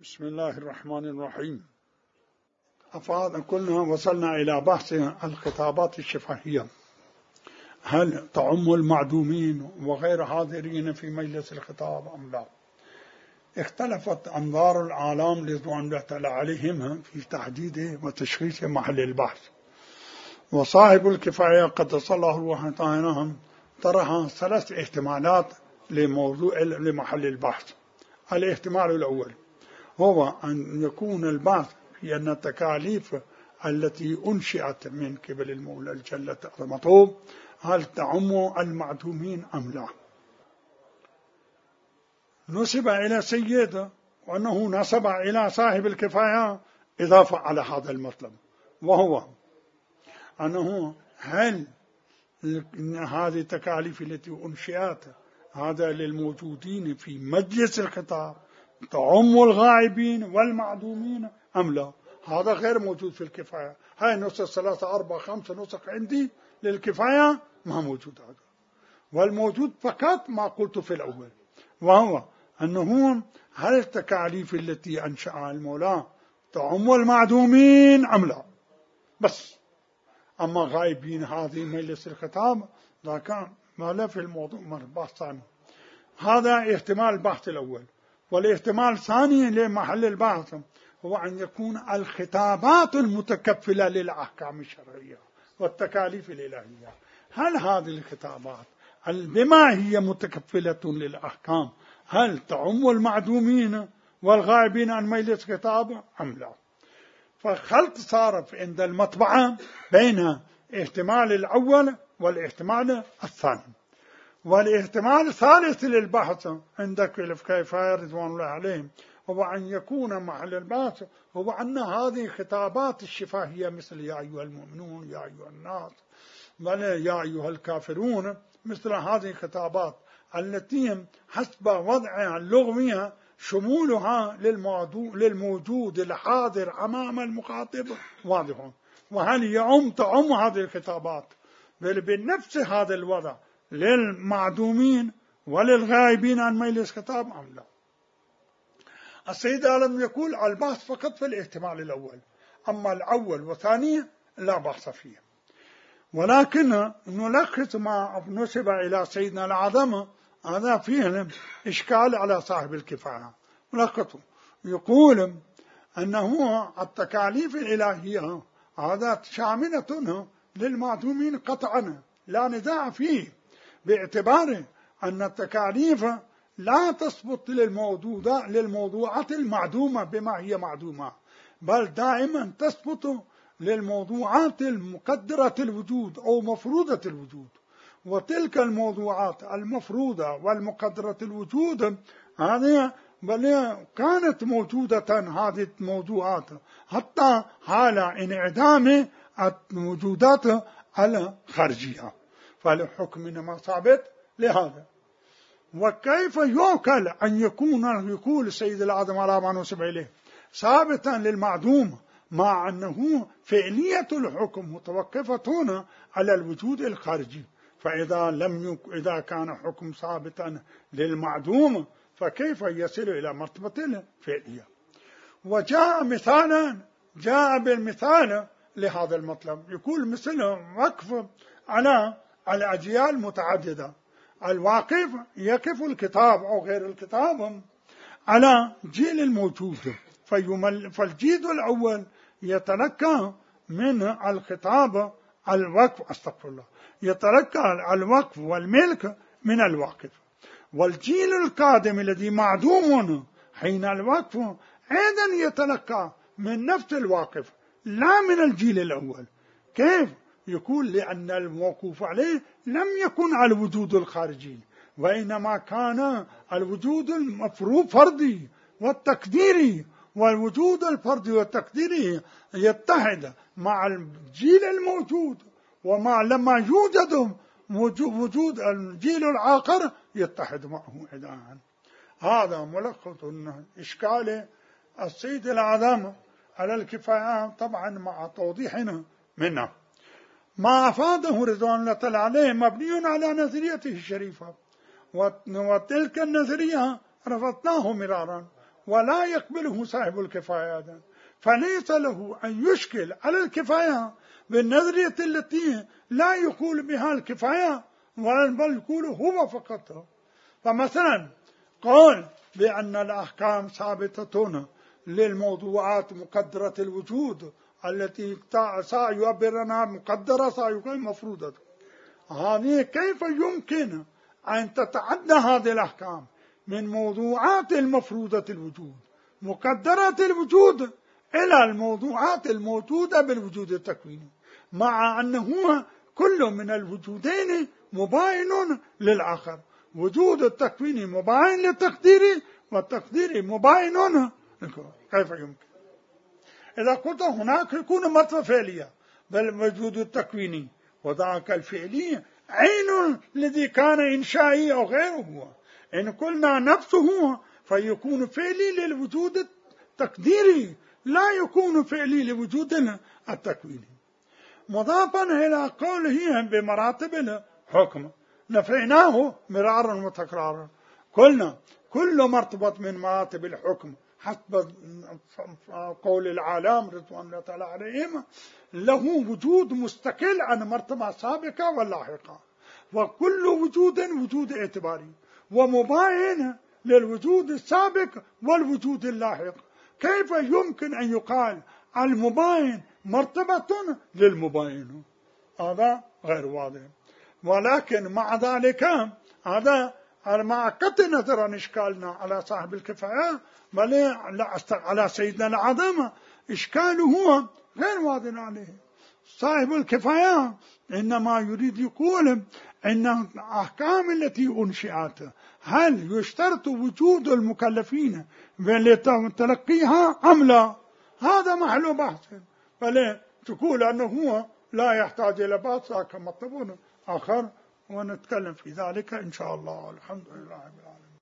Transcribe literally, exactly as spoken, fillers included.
بسم الله الرحمن الرحيم. أفاد كلنا وصلنا إلى بحث الخطابات الشفهية، هل تعم المعدومين وغير حاضرين في مجلس الخطاب أم لا؟ اختلفت أنظار العالم رضوان الله تعالى عليهم في تحديد وتشخيص محل البحث، وصاحب الكفاية قدس الله روحه طاهرهم طرح ثلاث احتمالات لموضوع لمحل البحث. الاحتمال الأول هو أن يكون البحث في أن التكاليف التي أنشئت من قبل المولى الجل عظمته هل تعم المعدومين أم لا. نسب إلى سيد وأنه نسب إلى صاحب الكفاية إضافة على هذا المطلب، وهو أنه هل هذه التكاليف التي أنشئت هذا للموجودين في مجلس الخطاب تعم الغائبين والمعدومين أم لا. هذا غير موجود في الكفاية. هاي نسخ ثلاثة أربعة خمسة نسخ عندي للكفاية ما موجود هذا، والموجود فقط ما قلت في الأول، وهو أنه هل التكاليف التي أنشأها المولى تعم المعدومين أم لا بس. أما غائبين هذه مجلس الخطاب ذاك ما لا في الموضوع بحث ثاني. هذا احتمال البحث الأول. والاحتمال الثاني لمحل البحث هو أن يكون الخطابات المتكفلة للأحكام الشرعية والتكاليف الإلهية، هل هذه الخطابات بما هي متكفلة للأحكام هل تعم المعدومين والغائبين عن مجلس الخطاب أم لا. فخلط صار عند المطبعة بين احتمال الأول والاحتمال الثاني. والاحتمال الثالث للبحث عندك الكفاية رضوان الله عليهم هو أن يكون محل البحث هو أن هذه خطابات الشفاهية مثل يا أيها المؤمنون يا أيها الناس ولا يا أيها الكافرون، مثل هذه الخطابات التي حسب وضعها اللغوية شمولها للموجود الحاضر أمام المخاطب واضح، وهل يعم تعم هذه الخطابات بنفس هذا الوضع للمعدومين وللغائبين عن مجلس خطاب أم لا. السيد عالم يقول البحث فقط في الاحتمال الأول، أما الأول والثاني لا بحث فيه. ولكن نلخص ما نسب إلى سيدنا العظم هذا فيه إشكال على صاحب الكفاية. ملخصه يقول أنه التكاليف الإلهية هذا شاملة للمعدومين قطعا لا نزاع فيه، باعتبار أن التكاليف لا تثبت للموضوعات للموضوعات المعدومة بما هي معدومة، بل دائما تثبت للموضوعات المقدرة الوجود أو مفروضة الوجود. وتلك الموضوعات المفروضة والمقدرة الوجود هذه بل كانت موجودة هذه الموضوعات حتى حال انعدام الموجودات الخارجية، فالحكم إنما ثابت لهذا. وكيف يوكل أن يكون يقول السيد العظم على ما نسب إليه ثابتا للمعدوم مع أنه فعلية الحكم متوقفة على الوجود الخارجي. فإذا لم يك... إذا كان حكم ثابتا للمعدوم فكيف يصل إلى مرتبة الفعلية. وجاء مثالا جاء بالمثال لهذا المطلب، يقول مثل وقف على الأجيال متعددة. الواقف يقف الكتاب أو غير الكتاب على جيل الموجود، فيمل فالجيل الأول يتلقى من الخطاب الوقف استغفر الله يتلقى الوقف والملك من الواقف، والجيل القادم الذي معدوم حين الوقف أيضا يتلقى من نفس الواقف لا من الجيل الأول. كيف؟ يقول لأن الموقوف عليه لم يكن على الوجود الخارجي، وإنما كان الوجود المفروض فردي والتقديري، والوجود الفردي والتقديري يتحد مع الجيل الموجود، ومع لما يوجد وجود الجيل الآخر يتحد معه أيضا. هذا ملخص إشكال السيد العظام على الكفاية، طبعا مع توضيحنا منه. ما أفاده رضوان الله تعالى عليه مبني على نظريته الشريفة، وتلك النظرية رفضناه مرارا ولا يقبله صاحب الكفاية، فليس له أن يشكل على الكفاية بالنظرية التي لا يقول بها الكفاية بل يقول هو فقط. فمثلا قال بأن الأحكام ثابتة للموضوعات مقدرة الوجود التي سيعبرنا مقدرة سيكون مفروضة، هذه كيف يمكن أن تتعدى هذه الأحكام من موضوعات المفروضة الوجود مقدرة الوجود إلى الموضوعات الموجودة بالوجود التكويني، مع أنه كل من الوجودين مباين للآخر، وجود التكويني مباين للتقديري والتقديري مباين. كيف يمكن؟ إذا قلت هناك يكون مرتبة فعلية بل وجود التكويني وذاك الفعلي عين الذي كان إنشائي أو غيره، إن قلنا نفسه فيكون فعلي للوجود التقديري لا يكون فعلي لوجود التكويني. مضافا إلى قوله بمراتب الحكم نفيناه مرارا وتكرارا، قلنا كل مرتبة من مراتب الحكم حسب قول العالم رضوان الله تعالى عليهم له وجود مستقل عن مرتبة سابقة واللاحقة، وكل وجود وجود اعتباري ومباين للوجود السابق والوجود اللاحق. كيف يمكن أن يقال المباين مرتبة للمباين؟ هذا غير واضح. ولكن مع ذلك هذا مع قطع نظر عن إشكالنا على صاحب الكفاية بل على سيدنا العظم إشكاله هو غير واضح عليه. صاحب الكفاية إنما يريد يقول إن الأحكام التي أنشئت هل يشترط وجود المكلفين لتلقيها أم لا؟ هذا محل بحث، بل تقول أنه هو لا يحتاج إلى بحث كمطلب آخر ونتكلم في ذلك إن شاء الله. الحمد لله رب العالمين.